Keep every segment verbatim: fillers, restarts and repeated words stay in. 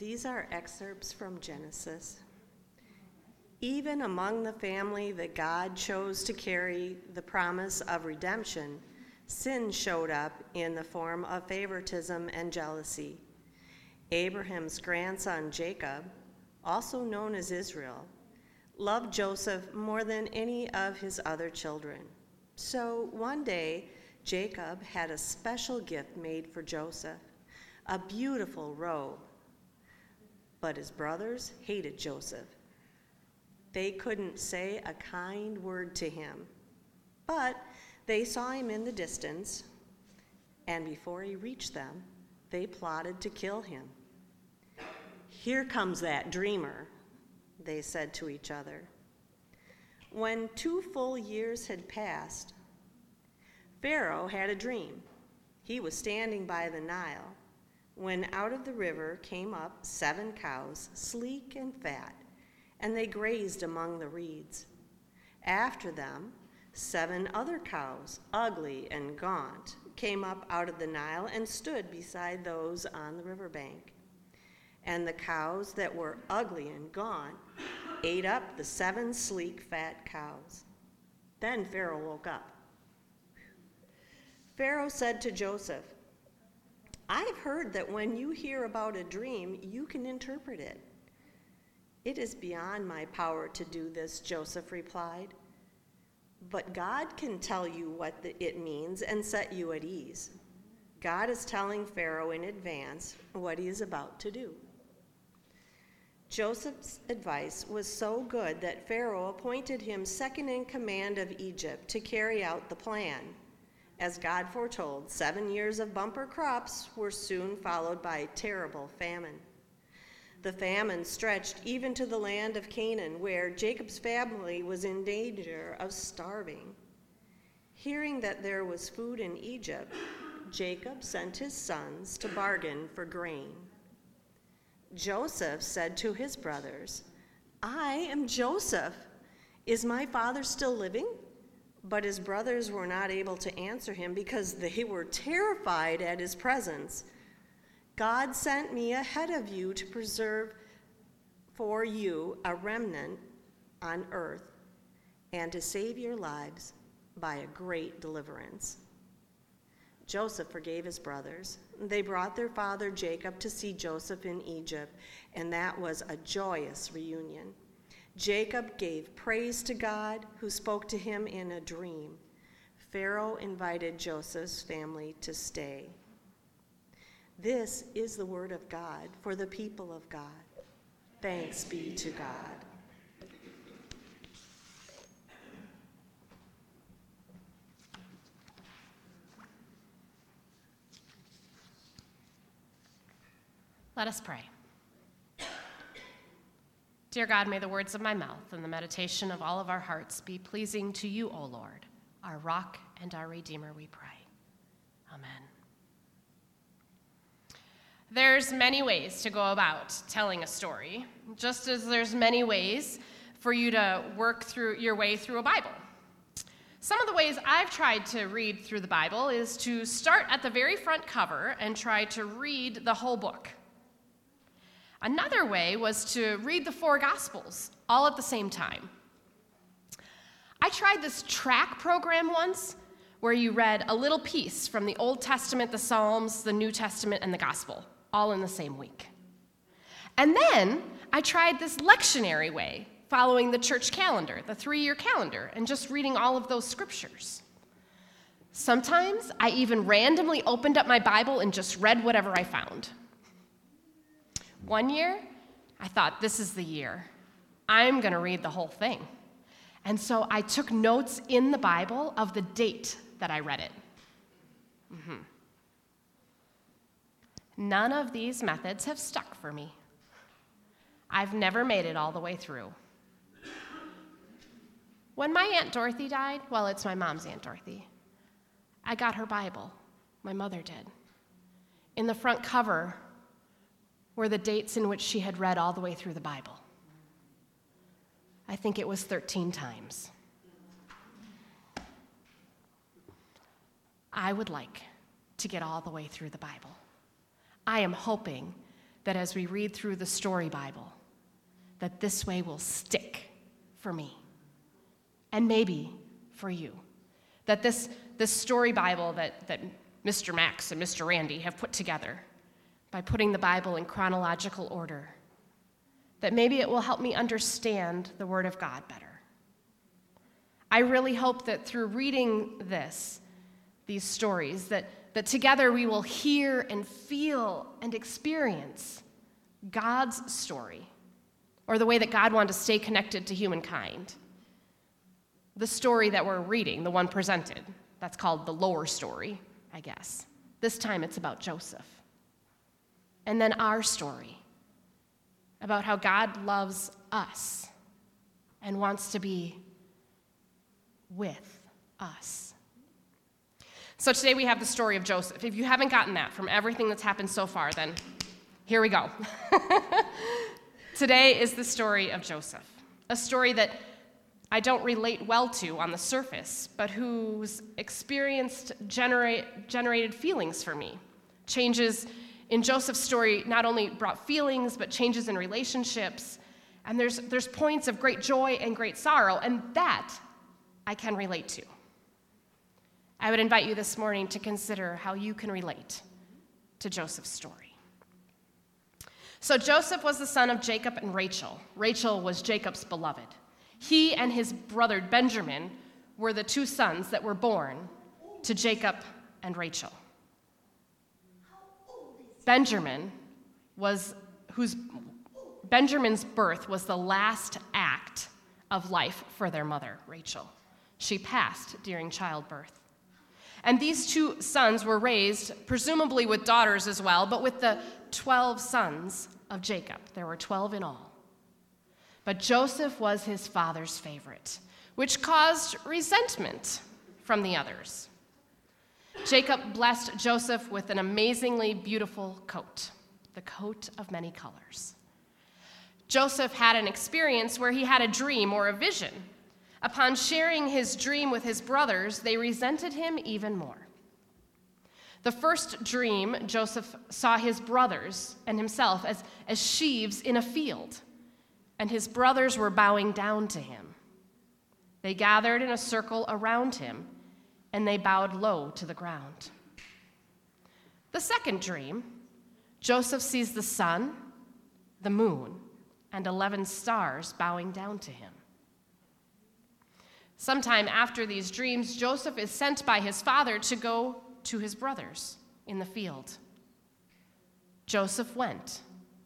These are excerpts from Genesis. Even among the family that God chose to carry the promise of redemption, sin showed up in the form of favoritism and jealousy. Abraham's grandson Jacob, also known as Israel, loved Joseph more than any of his other children. So one day, Jacob had a special gift made for Joseph, a beautiful robe. But his brothers hated Joseph. They couldn't say a kind word to him, but they saw him in the distance, and before he reached them, they plotted to kill him. "Here comes that dreamer," they said to each other. When two full years had passed, Pharaoh had a dream. He was standing by the Nile when out of the river came up seven cows, sleek and fat, and they grazed among the reeds. After them, seven other cows, ugly and gaunt, came up out of the Nile and stood beside those on the riverbank. And the cows that were ugly and gaunt ate up the seven sleek, fat cows. Then Pharaoh woke up. Pharaoh said to Joseph, "I've heard that when you hear about a dream, you can interpret it." "It is beyond my power to do this," Joseph replied. "But God can tell you what the, it means and set you at ease." God is telling Pharaoh in advance what he is about to do. Joseph's advice was so good that Pharaoh appointed him second in command of Egypt to carry out the plan. As God foretold, seven years of bumper crops were soon followed by terrible famine. The famine stretched even to the land of Canaan, where Jacob's family was in danger of starving. Hearing that there was food in Egypt, Jacob sent his sons to bargain for grain. Joseph said to his brothers, "I am Joseph. Is my father still living?" But his brothers were not able to answer him because they were terrified at his presence. "God sent me ahead of you to preserve for you a remnant on earth and to save your lives by a great deliverance." Joseph forgave his brothers. They brought their father Jacob to see Joseph in Egypt, and that was a joyous reunion. Jacob gave praise to God, who spoke to him in a dream. Pharaoh invited Joseph's family to stay. This is the word of God for the people of God. Thanks be to God. Let us pray. Dear God, may the words of my mouth and the meditation of all of our hearts be pleasing to you, O Lord, our rock and our Redeemer, we pray. Amen. There's many ways to go about telling a story, just as there's many ways for you to work through your way through a Bible. Some of the ways I've tried to read through the Bible is to start at the very front cover and try to read the whole book. Another way was to read the four Gospels all at the same time. I tried this track program once where you read a little piece from the Old Testament, the Psalms, the New Testament, and the Gospel, all in the same week. And then I tried this lectionary way, following the church calendar, the three-year calendar, and just reading all of those scriptures. Sometimes I even randomly opened up my Bible and just read whatever I found. One year, I thought, this is the year. I'm going to read the whole thing. And so I took notes in the Bible of the date that I read it. Mm-hmm. None of these methods have stuck for me. I've never made it all the way through. When my Aunt Dorothy died, well, it's my mom's Aunt Dorothy, I got her Bible. My mother did. In the front cover were the dates in which she had read all the way through the Bible. I think it was thirteen times. I would like to get all the way through the Bible. I am hoping that as we read through the story Bible, that this way will stick for me, and maybe for you. That this, this story Bible that, that Mister Max and Mister Randy have put together by putting the Bible in chronological order, that maybe it will help me understand the Word of God better. I really hope that through reading this, these stories, that, that together we will hear and feel and experience God's story, or the way that God wanted to stay connected to humankind. The story that we're reading, the one presented, that's called the lower story, I guess. This time it's about Joseph. And then our story, about how God loves us and wants to be with us. So today we have the story of Joseph. If you haven't gotten that from everything that's happened so far, then here we go. Today is the story of Joseph, a story that I don't relate well to on the surface, but whose experience generate, generated feelings for me. Changes in Joseph's story not only brought feelings, but changes in relationships. And there's, there's points of great joy and great sorrow, and that I can relate to. I would invite you this morning to consider how you can relate to Joseph's story. So Joseph was the son of Jacob and Rachel. Rachel was Jacob's beloved. He and his brother Benjamin were the two sons that were born to Jacob and Rachel. Benjamin was, whose Benjamin's birth was the last act of life for their mother, Rachel. She passed during childbirth. And these two sons were raised, presumably with daughters as well, but with the twelve sons of Jacob. There were twelve in all. But Joseph was his father's favorite, which caused resentment from the others. Jacob blessed Joseph with an amazingly beautiful coat, the coat of many colors. Joseph had an experience where he had a dream or a vision. Upon sharing his dream with his brothers, they resented him even more. The first dream, Joseph saw his brothers and himself as, as sheaves in a field, and his brothers were bowing down to him. They gathered in a circle around him, and they bowed low to the ground. The second dream, Joseph sees the sun, the moon, and eleven stars bowing down to him. Sometime after these dreams, Joseph is sent by his father to go to his brothers in the field. Joseph went.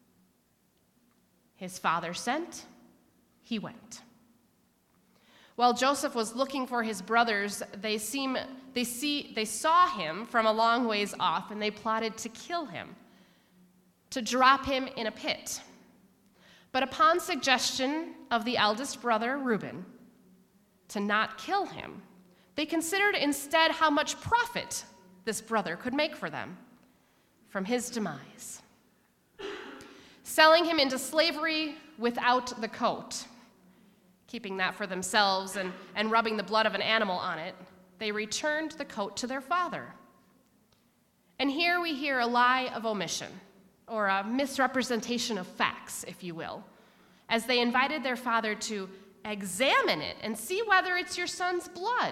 His father sent, he went. While Joseph was looking for his brothers, they, seem, they, see, they saw him from a long ways off, and they plotted to kill him, to drop him in a pit. But upon suggestion of the eldest brother, Reuben, to not kill him, they considered instead how much profit this brother could make for them from his demise. Selling him into slavery without the coat, keeping that for themselves and, and rubbing the blood of an animal on it, they returned the coat to their father. And here we hear a lie of omission, or a misrepresentation of facts, if you will, as they invited their father to examine it and see whether it's your son's blood.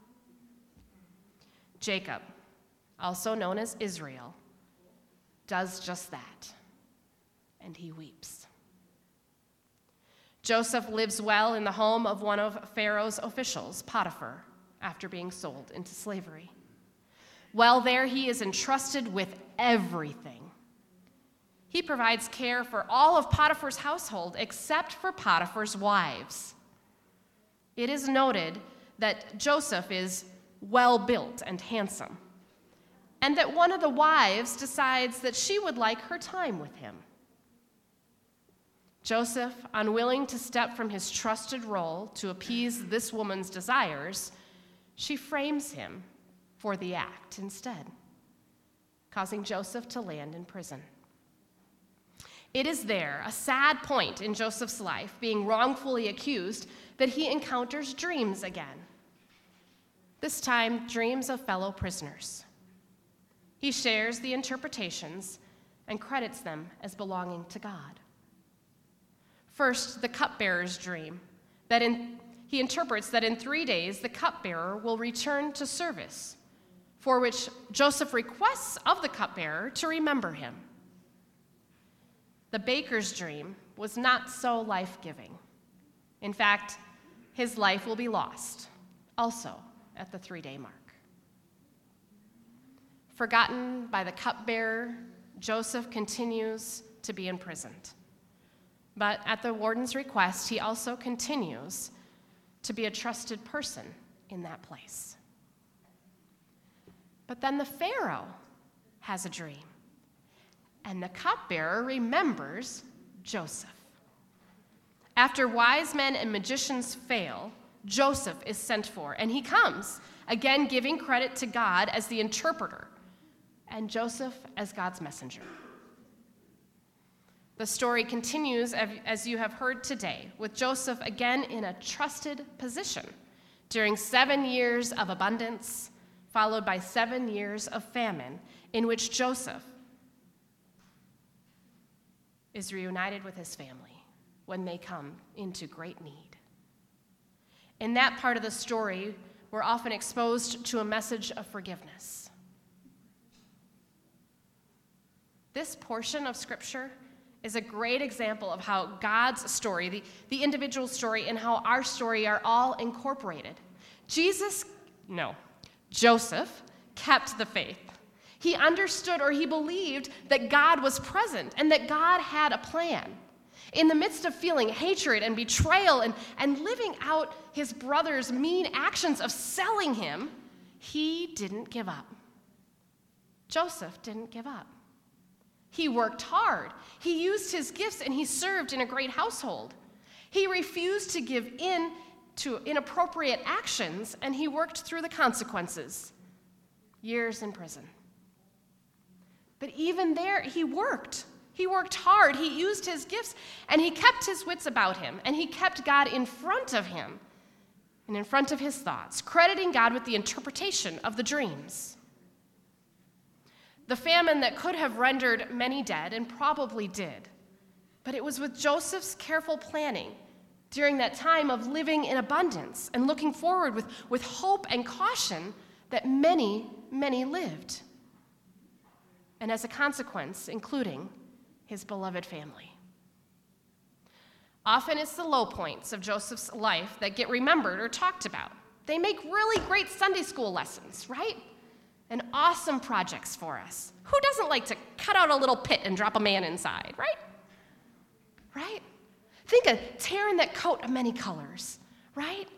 Jacob, also known as Israel, does just that, and he weeps. Joseph lives well in the home of one of Pharaoh's officials, Potiphar, after being sold into slavery. While there, he is entrusted with everything. He provides care for all of Potiphar's household except for Potiphar's wives. It is noted that Joseph is well-built and handsome, and that one of the wives decides that she would like her time with him. Joseph, unwilling to step from his trusted role to appease this woman's desires, she frames him for the act instead, causing Joseph to land in prison. It is there, a sad point in Joseph's life, being wrongfully accused, that he encounters dreams again. This time, dreams of fellow prisoners. He shares the interpretations and credits them as belonging to God. First, the cupbearer's dream, that in, he interprets that in three days the cupbearer will return to service, for which Joseph requests of the cupbearer to remember him. The baker's dream was not so life-giving. In fact, his life will be lost, also at the three-day mark. Forgotten by the cupbearer, Joseph continues to be imprisoned. But at the warden's request, he also continues to be a trusted person in that place. But then the Pharaoh has a dream, and the cupbearer remembers Joseph. After wise men and magicians fail, Joseph is sent for, and he comes, again giving credit to God as the interpreter, and Joseph as God's messenger. The story continues, as you have heard today, with Joseph again in a trusted position during seven years of abundance, followed by seven years of famine, in which Joseph is reunited with his family when they come into great need. In that part of the story, we're often exposed to a message of forgiveness. This portion of Scripture is a great example of how God's story, the, the individual story, and how our story are all incorporated. Jesus, no, Joseph kept the faith. He understood, or he believed, that God was present and that God had a plan. In the midst of feeling hatred and betrayal and, and living out his brother's mean actions of selling him, he didn't give up. Joseph didn't give up. He worked hard. He used his gifts, and he served in a great household. He refused to give in to inappropriate actions, and he worked through the consequences. Years in prison. But even there, he worked. He worked hard. He used his gifts, and he kept his wits about him, and he kept God in front of him and in front of his thoughts, crediting God with the interpretation of the dreams. The famine that could have rendered many dead, and probably did, but it was with Joseph's careful planning during that time of living in abundance and looking forward with, with hope and caution that many, many lived. And as a consequence, including his beloved family. Often it's the low points of Joseph's life that get remembered or talked about. They make really great Sunday school lessons, right? And awesome projects for us. Who doesn't like to cut out a little pit and drop a man inside, right? Right? Think of tearing that coat of many colors, right?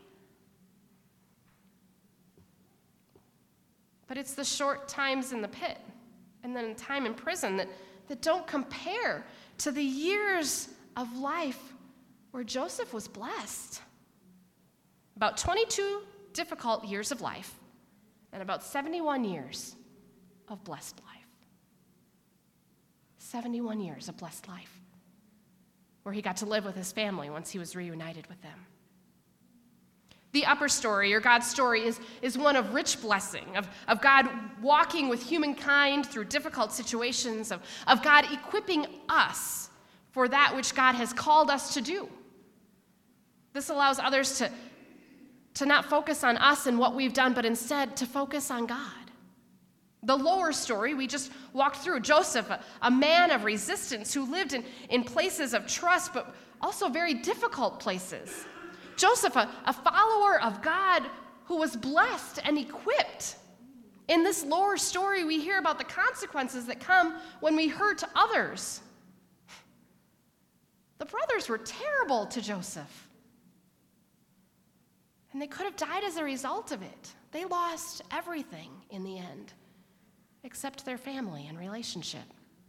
But it's the short times in the pit and then time in prison that, that don't compare to the years of life where Joseph was blessed. About twenty-two difficult years of life and about seventy-one years of blessed life. seventy-one years of blessed life where he got to live with his family once he was reunited with them. The upper story, or God's story, is, is one of rich blessing, of, of God walking with humankind through difficult situations, of, of God equipping us for that which God has called us to do. This allows others to, to not focus on us and what we've done, but instead to focus on God. The lower story we just walked through, Joseph, a, a man of resistance who lived in, in places of trust, but also very difficult places. Joseph, a, a follower of God who was blessed and equipped. In this lower story, we hear about the consequences that come when we hurt others. The brothers were terrible to Joseph. And they could have died as a result of it. They lost everything in the end, except their family and relationship.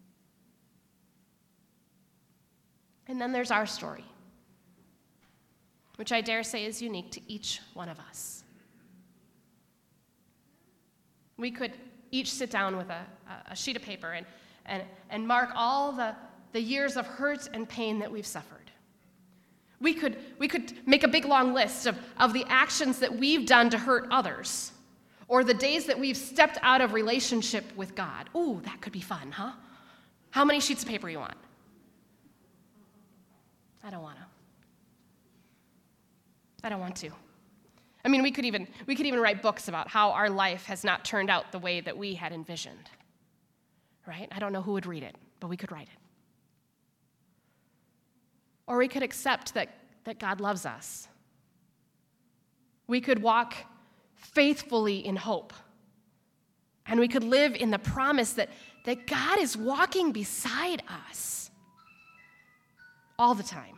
And then there's our story, which I dare say is unique to each one of us. We could each sit down with a, a sheet of paper and, and, and mark all the, the years of hurt and pain that we've suffered. We could, we could make a big long list of, of the actions that we've done to hurt others, or the days that we've stepped out of relationship with God. Ooh, that could be fun, huh? How many sheets of paper you want? I don't want to. I don't want to. I mean, we could even we could even write books about how our life has not turned out the way that we had envisioned. Right? I don't know who would read it, but we could write it. Or we could accept that, that God loves us. We could walk faithfully in hope. And we could live in the promise that, that God is walking beside us all the time.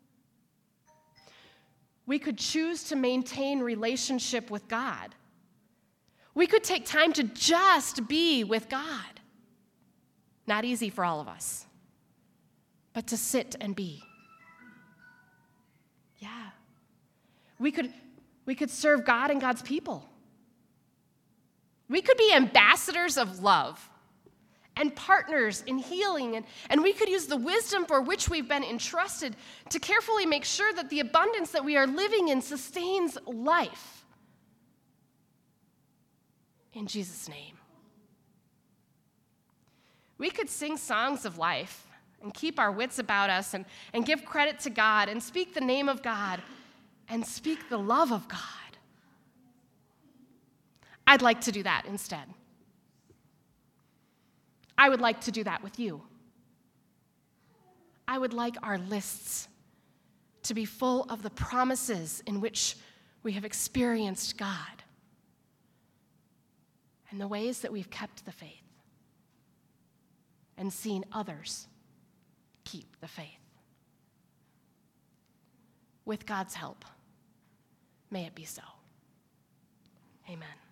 We could choose to maintain relationship with God. We could take time to just be with God. Not easy for all of us, but to sit and be. Yeah. We could, we could serve God and God's people. We could be ambassadors of love and partners in healing, and, and we could use the wisdom for which we've been entrusted to carefully make sure that the abundance that we are living in sustains life. In Jesus' name. We could sing songs of life and keep our wits about us and, and give credit to God and speak the name of God and speak the love of God. I'd like to do that instead. I would like to do that with you. I would like our lists to be full of the promises in which we have experienced God and the ways that we've kept the faith and seen others keep the faith. With God's help, may it be so. Amen.